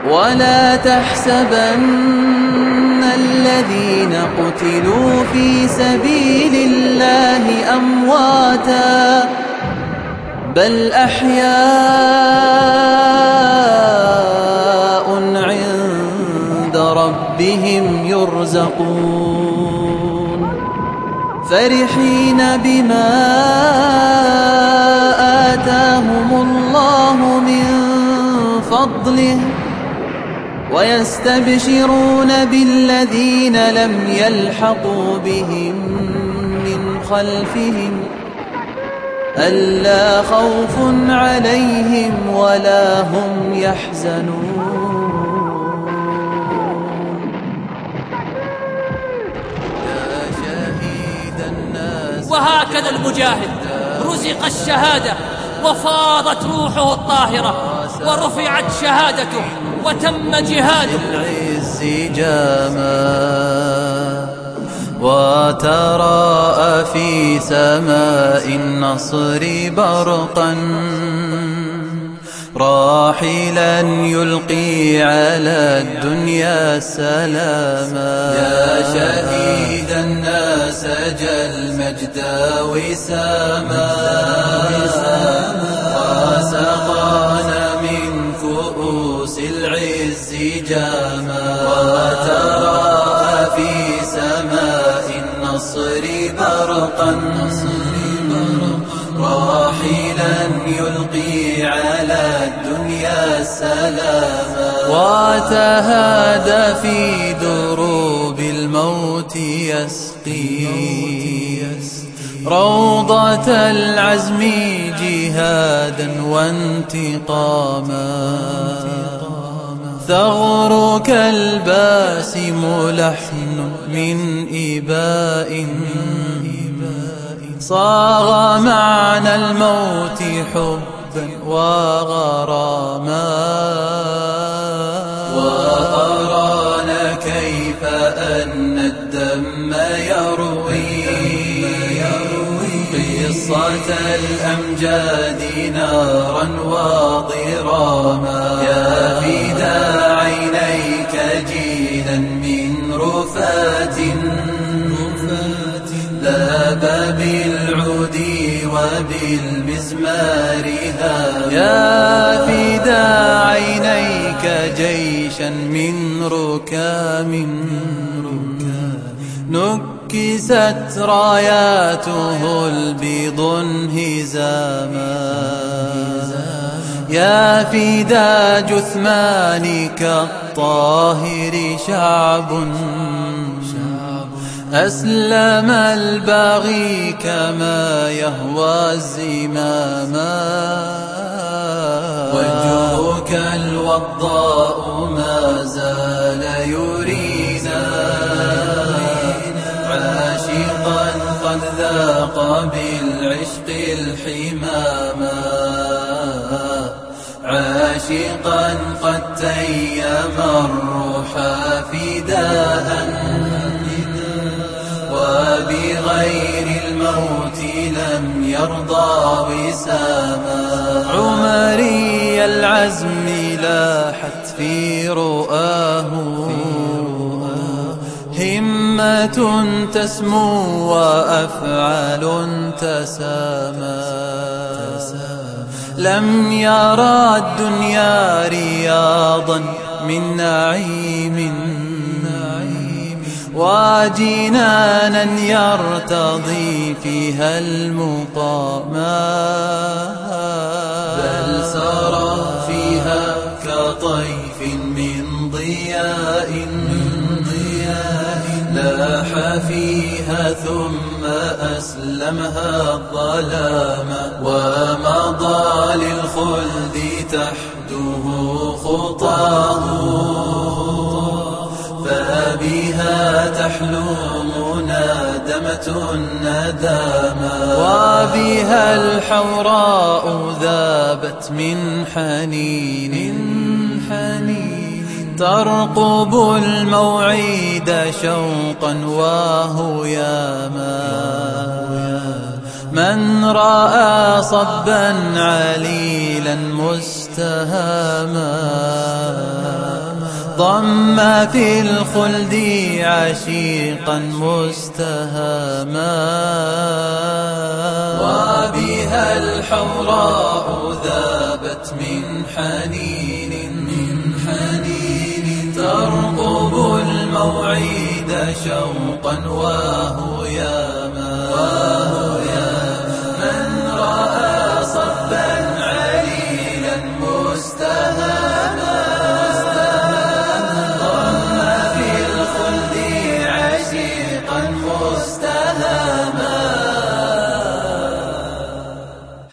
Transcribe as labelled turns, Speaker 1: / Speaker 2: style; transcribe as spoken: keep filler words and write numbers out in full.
Speaker 1: ولا تحسبن الذين قتلوا في سبيل الله أمواتا بل أحياء عند ربهم يرزقون فرحين بما آتاهم الله من فضله ويستبشرون بالذين لم يلحقوا بهم من خلفهم ألا خوف عليهم ولا هم يحزنون. يا شهيد الناس.
Speaker 2: وهكذا المجاهد رزق الشهادة وفاضت روحه الطاهرة ورفعت شهادته وتم جهاده.
Speaker 1: العز جاما وتراءى في سماء النصر برقا راحلا يلقي على الدنيا السلاما. يا شهيد الناس جل المجد وساما وسقانا من كؤوس العز جاما وتراءى في سماء النصر برقا راحلا يلقي على الدنيا السلاما وتهادى في دروب الموت يسقي روضة العزم جهادا وانتقاما ثغرك الباسم لحن من إباء صاغ معنى الموت حبا وغراما وأرانا كيف أن الدم يروي قصة الأمجاد نارا وضراما. يا فدا عينيك جيلا من رفات ذاب بالعود وبالمزمار هاما. يا فدا عينيك جيشا من ركام نكست راياته البيض انهزاما. يا فدا جثمانك الطاهر شعب أسلم الباغي كما يهوى الزماما. وجهك الوضاء ما زال يرينا عاشقا قد ذاق بالعشق الحماما عاشقا قد تيم الروح فداء وبغير الموت لم يرضى وساما. عمري العزم لاحت في رؤاه همة تسمو وأفعال تسامى لم يرى الدنيا رياضا من نعيم وجنانا يرتضي فيها المقاما بل سرى فيها كطيف من ضياء لاح فيها ثم أسلمها الظلام ومضى للخلد تحده خطاه فبها تحلو منادمة الندامى وبها الحوراء ذابت من حنين حنين ترقب الموعد شوقا وهياما من رأى صبا عليلا مستهاما ضم في الخلد عشيقا مستهاما وبها الحوراء ذابت من حنين من حنين ترقب الموعد شوقا وهو